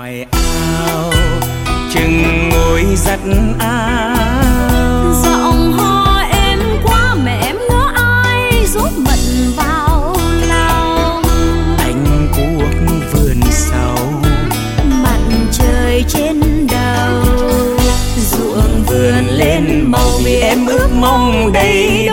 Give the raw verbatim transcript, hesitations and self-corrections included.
ngoài ao chừng ngồi giặt áo. Giọng hò em quá mẹ em ngỡ ai giúp mận vào lòng. Anh cuốc vườn sau Mặt trời trên đầu ruộng vườn lên màu vì em ước mong đầy